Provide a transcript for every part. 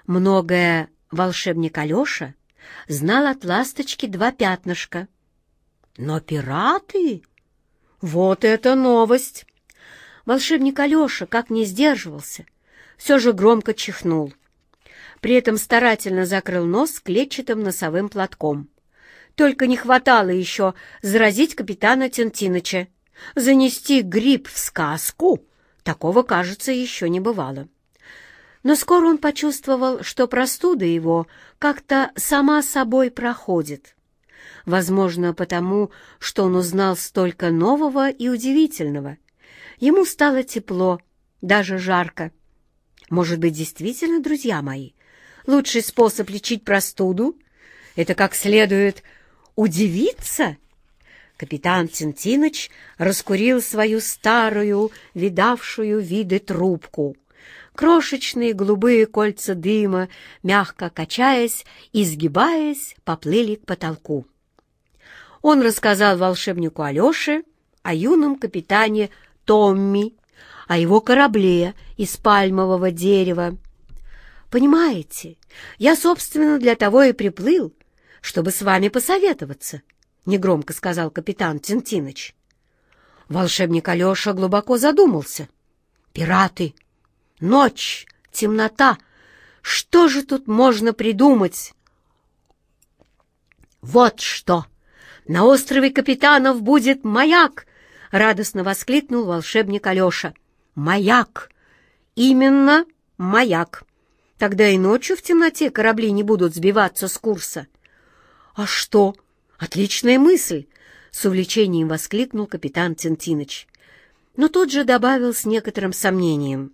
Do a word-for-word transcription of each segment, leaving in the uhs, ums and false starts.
Многое волшебник Алеша знал от ласточки два пятнышка. Но пираты? Вот это новость! Волшебник Алеша, как не сдерживался, все же громко чихнул. При этом старательно закрыл нос клетчатым носовым платком. Только не хватало еще заразить капитана Тинтиныча. Занести грипп в сказку — такого, кажется, еще не бывало. Но скоро он почувствовал, что простуда его как-то сама собой проходит. Возможно, потому, что он узнал столько нового и удивительного. Ему стало тепло, даже жарко. Может быть, действительно, друзья мои, лучший способ лечить простуду — это как следует удивиться? Капитан Тинтиныч раскурил свою старую, видавшую виды трубку. Крошечные голубые кольца дыма, мягко качаясь и изгибаясь, поплыли к потолку. Он рассказал волшебнику Алёше о юном капитане Томми, о его корабле из пальмового дерева. «Понимаете, я, собственно, для того и приплыл, чтобы с вами посоветоваться», — негромко сказал капитан Тинтиныч. Волшебник Алеша глубоко задумался. «Пираты! Ночь! Темнота! Что же тут можно придумать?» «Вот что! На острове Капитанов будет маяк!» — радостно воскликнул волшебник Алеша. «Маяк! Именно маяк! Тогда и ночью в темноте корабли не будут сбиваться с курса». «А что? Отличная мысль!» — с увлечением воскликнул капитан Тинтиныч. Но тут же добавил с некоторым сомнением.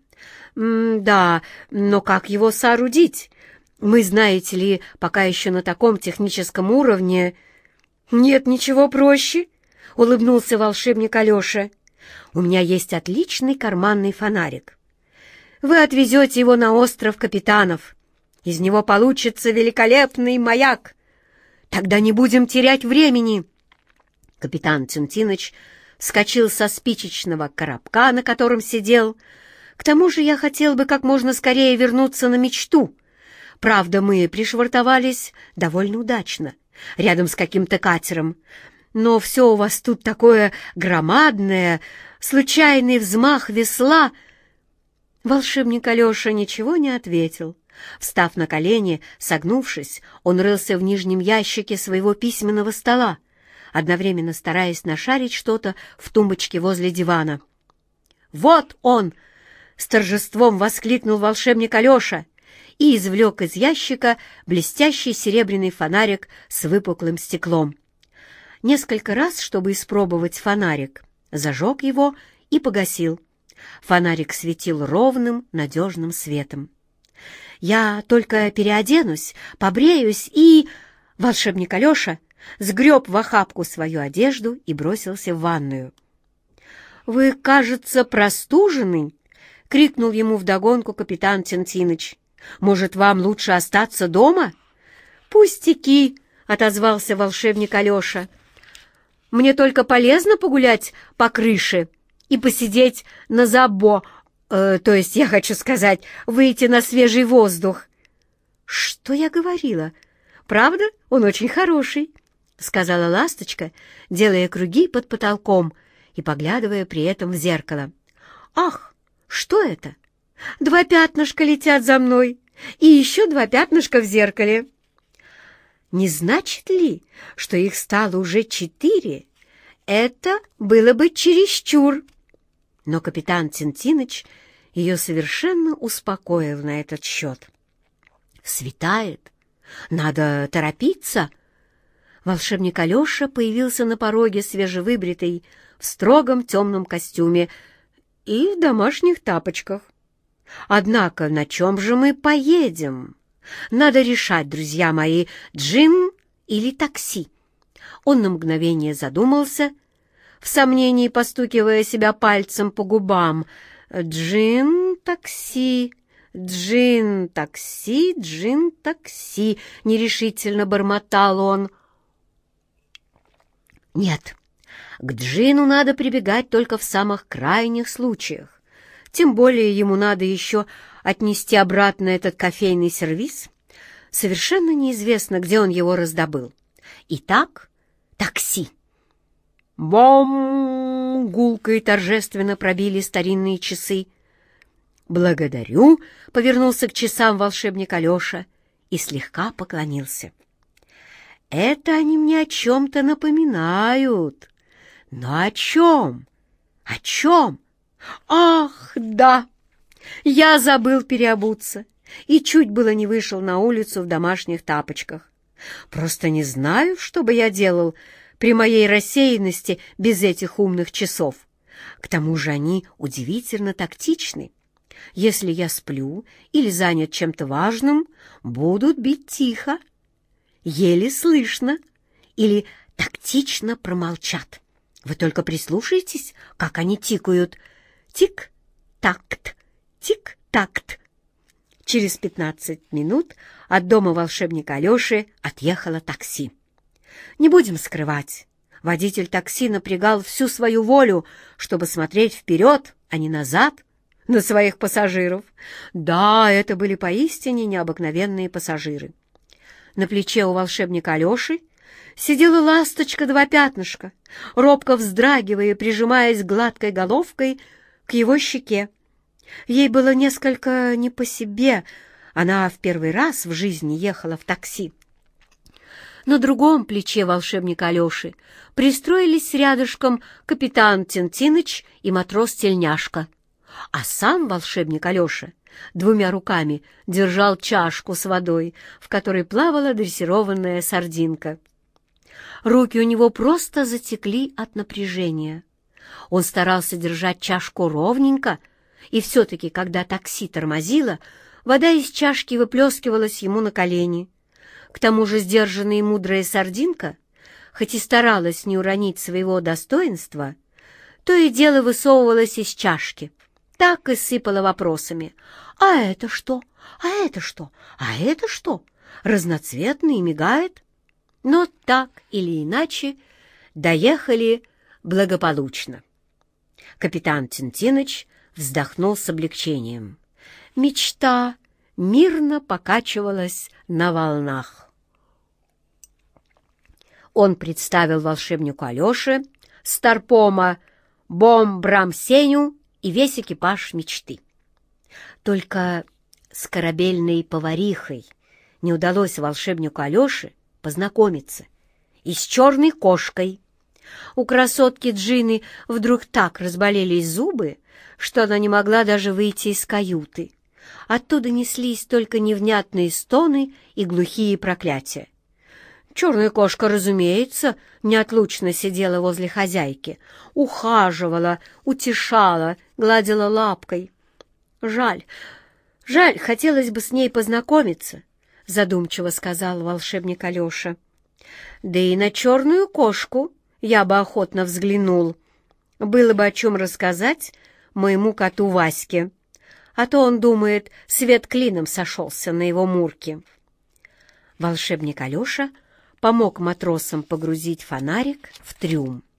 «Да, но как его соорудить? Мы, знаете ли, пока еще на таком техническом уровне...» «Нет ничего проще», — улыбнулся волшебник Алеша. «У меня есть отличный карманный фонарик. Вы отвезете его на остров Капитанов. Из него получится великолепный маяк. Тогда не будем терять времени». Капитан Тинтиныч вскочил со спичечного коробка, на котором сидел. «К тому же я хотел бы как можно скорее вернуться на мечту. Правда, мы пришвартовались довольно удачно, рядом с каким-то катером. Но все у вас тут такое громадное, случайный взмах весла...» Волшебник Алеша ничего не ответил. Встав на колени, согнувшись, он рылся в нижнем ящике своего письменного стола, одновременно стараясь нашарить что-то в тумбочке возле дивана. «Вот он!» — с торжеством воскликнул волшебник Алеша и извлек из ящика блестящий серебряный фонарик с выпуклым стеклом. Несколько раз, чтобы испробовать фонарик, зажег его и погасил. Фонарик светил ровным, надежным светом. «Я только переоденусь, побреюсь и...» Волшебник Алеша сгреб в охапку свою одежду и бросился в ванную. «Вы, кажется, простужены?» — крикнул ему вдогонку капитан Тинтиныч. «Может, вам лучше остаться дома?» «Пустяки!» — отозвался волшебник Алеша. «Мне только полезно погулять по крыше и посидеть на забо... Э, то есть, я хочу сказать, выйти на свежий воздух». «Что я говорила? Правда, он очень хороший», — сказала ласточка, делая круги под потолком и поглядывая при этом в зеркало. «Ах, что это? Два пятнышка летят за мной, и еще два пятнышка в зеркале. Не значит ли, что их стало уже четыре? Это было бы чересчур». Но капитан Тинтиныч ее совершенно успокоил на этот счет. «Светает. Надо торопиться». Волшебник Алеша появился на пороге свежевыбритый, в строгом темном костюме и в домашних тапочках. «Однако на чем же мы поедем? Надо решать, друзья мои, джин или такси». Он на мгновение задумался, в сомнении постукивая себя пальцем по губам. «Джин, такси, джин, такси, джин, такси», — нерешительно бормотал он. «Нет, к джину надо прибегать только в самых крайних случаях. Тем более ему надо еще отнести обратно этот кофейный сервиз, совершенно неизвестно, где он его раздобыл. Итак, такси. Бом! Гулко и торжественно пробили старинные часы. «Благодарю», — повернулся к часам волшебник Алеша и слегка поклонился. «Это они мне о чем-то напоминают. Но о чем? О чем? Ах, да! Я забыл переобуться и чуть было не вышел на улицу в домашних тапочках. Просто не знаю, что бы я делал при моей рассеянности без этих умных часов. К тому же они удивительно тактичны. Если я сплю или занят чем-то важным, будут бить тихо, еле слышно или тактично промолчат. Вы только прислушайтесь, как они тикают. Тик-такт, тик-такт. Через пятнадцать минут от дома волшебника Алеши отъехало такси. Не будем скрывать, водитель такси напрягал всю свою волю, чтобы смотреть вперед, а не назад, на своих пассажиров. Да, это были поистине необыкновенные пассажиры. На плече у волшебника Алеши сидела ласточка два пятнышка, робко вздрагивая и прижимаясь гладкой головкой к его щеке. Ей было несколько не по себе, она в первый раз в жизни ехала в такси. На другом плече волшебника Алеши пристроились рядышком капитан Тинтиныч и матрос Тельняшка, а сам волшебник Алеша двумя руками держал чашку с водой, в которой плавала дрессированная сардинка. Руки у него просто затекли от напряжения. Он старался держать чашку ровненько, и все-таки, когда такси тормозило, вода из чашки выплескивалась ему на колени. К тому же сдержанная и мудрая сардинка, хоть и старалась не уронить своего достоинства, то и дело высовывалась из чашки, так и сыпала вопросами. «А это что? А это что? А это что?» Разноцветный и мигает. Но так или иначе доехали благополучно. Капитан Тинтиныч вздохнул с облегчением. Мечта мирно покачивалась на волнах. Он представил волшебнику Алёше, Старпома, Бом-Брам-Сеню и весь экипаж мечты. Только с корабельной поварихой не удалось волшебнику Алёше познакомиться, и с черной кошкой. У красотки Джины вдруг так разболелись зубы, что она не могла даже выйти из каюты. Оттуда неслись только невнятные стоны и глухие проклятия. Черная кошка, разумеется, неотлучно сидела возле хозяйки, ухаживала, утешала, гладила лапкой. «Жаль, жаль, хотелось бы с ней познакомиться», — задумчиво сказал волшебник Алеша. «Да и на черную кошку я бы охотно взглянул. Было бы о чем рассказать моему коту Ваське, а то он думает, свет клином сошелся на его мурке». Волшебник Алеша помог матросам погрузить фонарик в трюм.